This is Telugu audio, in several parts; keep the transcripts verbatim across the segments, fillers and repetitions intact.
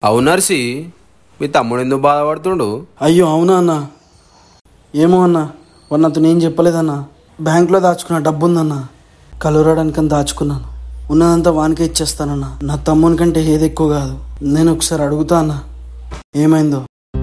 అవునర్సి, మీ తమ్ముడు ఎందుకు బాధపడుతుండు? అయ్యో అవునా అన్న, ఏమో అన్న, వాడు నాతో నేను చెప్పలేదన్నా. బ్యాంక్లో దాచుకున్న డబ్బు ఉందన్న, కలువరాడానికని దాచుకున్నాను. ఉన్నదంతా వానికే ఇచ్చేస్తానన్నా. నా తమ్ముని కంటే ఏది ఎక్కువ కాదు. నేను ఒకసారి అడుగుతా అన్న ఏమైందో.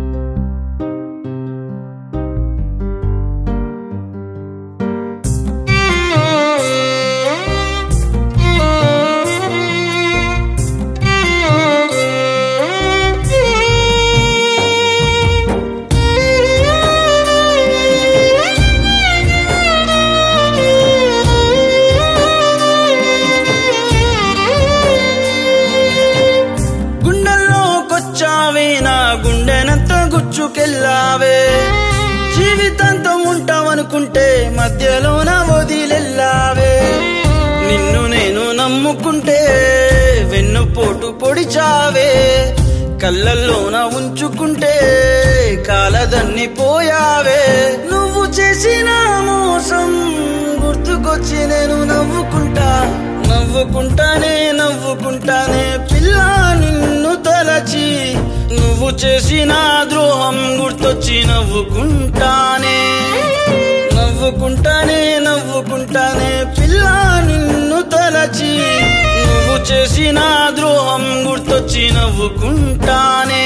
గుండెనంత గుచ్చుకెళ్ళావే, జీవితాంతం ఉంటావనుకుంటే మధ్యలోన వదిలెళ్ళావే. నిన్ను నేను నమ్ముకుంటే వెన్నుపోటు పొడిచావే, కళ్ళల్లోన ఉంచుకుంటే కాలదన్ని పోయావే. నువ్వు చేసిన మోసం గుర్తుకొచ్చి నేను నవ్వుకుంటా నవ్వుకుంటానే నవ్వుకుంటానే పిల్ల నిన్ను తలచి. నువ్వు చేసిన ద్రోహం గుర్తొచ్చి నవ్వుకుంటానే నవ్వుకుంటానే నవ్వుకుంటానే పిల్ల నిన్ను తలచి. నువ్వు చేసిన ద్రోహం గుర్తొచ్చి నవ్వుకుంటానే.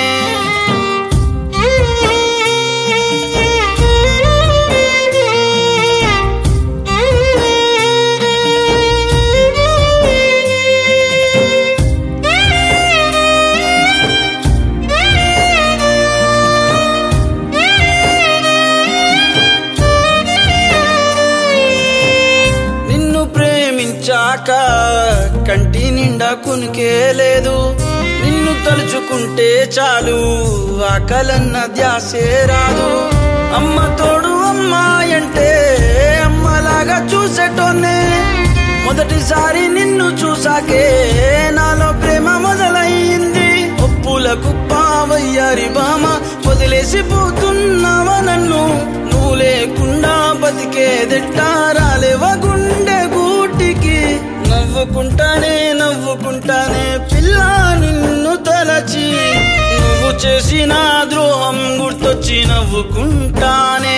కంటి నిండా కునికే లేదు, నిన్ను తలుచుకుంటే చాలు ఆకలన్న ధ్యాసే రాదు. అమ్మ తోడు అమ్మాయంటే అమ్మలాగా చూసేటోనే, మొదటిసారి నిన్ను చూసాకే నాలో ప్రేమ మొదలయ్యింది. ఒప్పుల కుప్పవయ్యారి బామ, వదిలేసి పోతున్నావా నన్ను? నువ్వు లేకుండా బతికేదెట్టా, రాలేవా గుండె గూటికి? నవ్వుకుంటానే నవ్వుకుంటానే పిల్ల నిన్ను తలచి. నువ్వు చేసిన ద్రోహం గుర్తొచ్చి నవ్వుకుంటానే.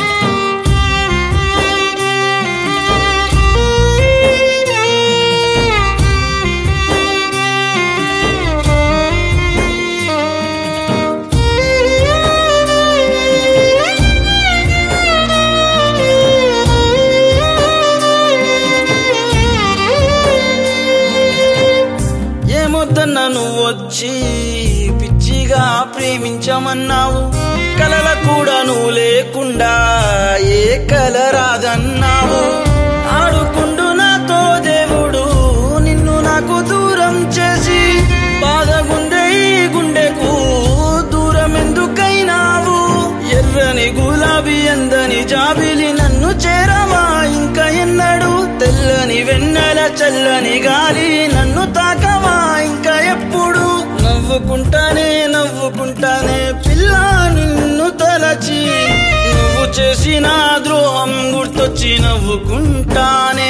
నన్ను వచ్చి పిచ్చిగా ప్రేమించమన్నావు, కలల కూడా నువ్వు లేకుండా ఏ కల రాదన్నావు. ఆడుకుండు నాతో దేవుడు నిన్ను నాకు దూరం చేసి, బాధగుండే ఈ గుండెకు దూరం ఎందుకైనావు? ఎర్రని గులాబీ అందని జాబిలి నన్ను చేరవా ఇంకా ఎన్నడు? తెల్లని వెన్నెల చల్లని గాలి నన్ను తాకవా ఇంకా ఎప్పుడు? నవ్వుకుంటానే నవ్వుకుంటానే పిల్ల నిన్ను తలచి. నువ్వు చేసిన ద్రోహం గుర్తొచ్చి నవ్వుకుంటానే.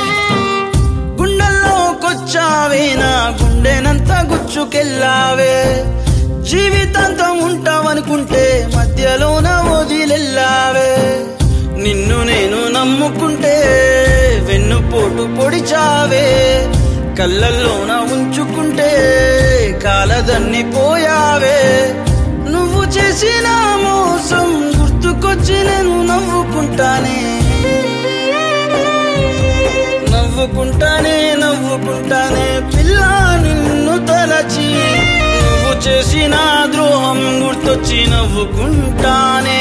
గుండెల్లోకొచ్చావే, నా గుండెనంత గుచ్చుకెళ్ళావే, జీవితాంతం ఉంటావనుకుంటే మధ్యలోన వదిలెళ్ళావే. నిన్ను నేను నమ్ముకుంటే వెన్నుపోటు పొడిచావే, కళ్ళల్లోన ఉంచుకుంటే కాలదన్ని పోయావే. నువ్వు చేసిన మోసం గుర్తుకొచ్చి నేను నవ్వుకుంటానే నవ్వుకుంటానే నవ్వుకుంటానే పిల్ల నిన్ను తలచి. నువ్వు చేసిన ద్రోహం గుర్తొచ్చి నవ్వుకుంటానే.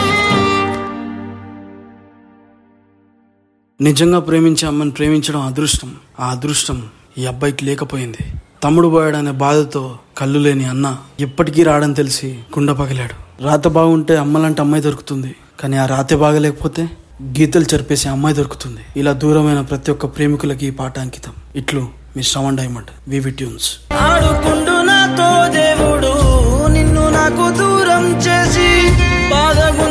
నిజంగా ప్రేమించే అమ్మని ప్రేమించడం అదృష్టం. ఆ అదృష్టం ఈ అబ్బాయికి లేకపోయింది. తమ్ముడు పోయాడనే బాధతో కళ్ళు లేని అన్న ఎప్పటికీ రాడని తెలిసి గుండె పగిలాడు. రాత బాగుంటే అమ్మలాంటి అమ్మాయి దొరుకుతుంది, కానీ ఆ రాతే బాగలేకపోతే గీతలు చెరిపేసే అమ్మాయి దొరుకుతుంది. ఇలా దూరమైన ప్రతి ఒక్క ప్రేమికులకి ఈ పాట అంకితం. ఇట్లు మీ శ్రవణ్ డైమండ్, వివి ట్యూన్స్. ఆడుకుండు నాతో దేవుడు నిన్ను నాకు దూరం చేసి, బాధ